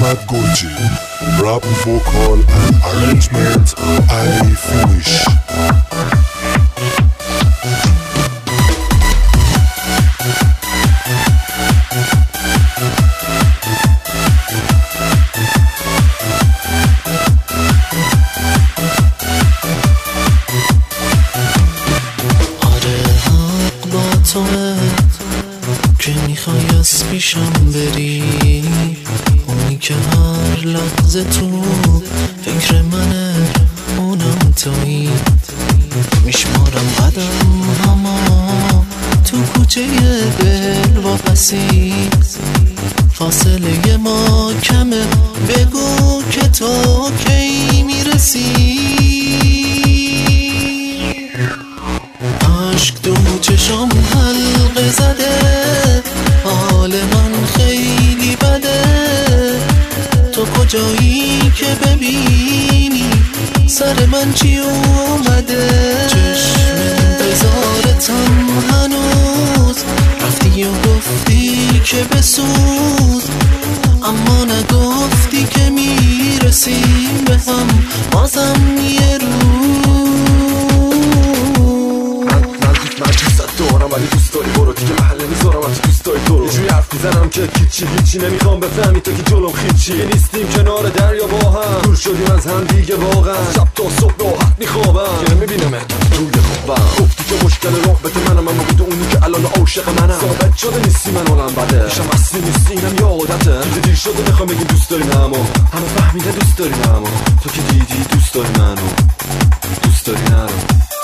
Ahmad Goji. Rap, vocal and arrangement Ali Finish. که میخوای از پیشم بری، اونی که هر لحظه تو فکر منه، اونم تویی. میشمارم قدم هما تو کوچه دل واپسی، فاصله ما کمه، بگو که تو کی میرسی. عشق تو چشم حلقه زده، حال من خیلی بده. تو کجایی که ببینی سر من چی اومده؟ چشم انتظارتم هنوز، رفتی و گفتی که بسوز، اما نگفتی که میرسیم به هم بازم یه روز. من دوست دارم ولی دوست داری برو دیگه، محله میذارم وقتی دوست داری تو رو. یه جوری حرف میزنم که هیچی نمیخوام بفهمی تو که جلوم خیچی. نیستیم کنار دریا با هم، دور شدیم از هم دیگه واقعا. شب تا صبح راحت میخوابم که نمیبینمت توی خوابم. گفتی که مشکل رابطه منم، اما تو اونی که الان عاشق منم. ثابت شده نیستی من حالم بده، پیشم اصلی نیستی، اینم یه عادته. دیگه دیر شده بخوام بگیم دوست داری اما همه فهمیده دوست داری اما تو که دیدی دوست داری منو، دوست داری نرو.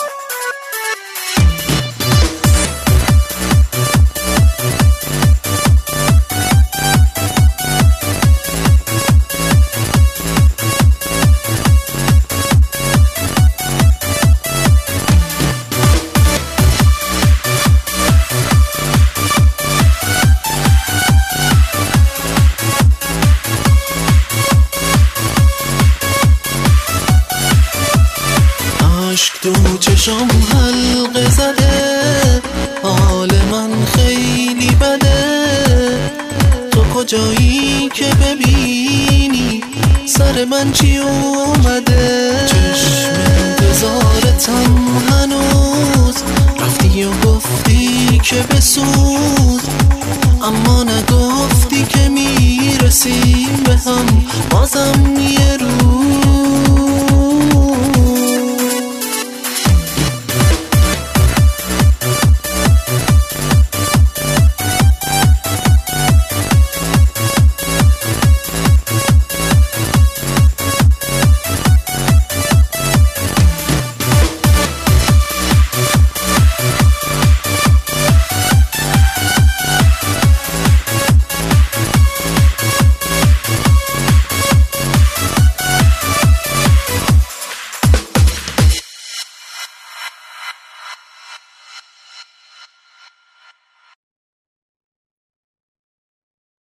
عشق تو چشم حلقه زده، حال من خیلی بده. تو کجایی که ببینی سر من چی اومده؟ چشم انتظارتم هنوز، رفتی و گفتی که بسوز، اما نگفتی که میرسیم به هم بازم یه روز.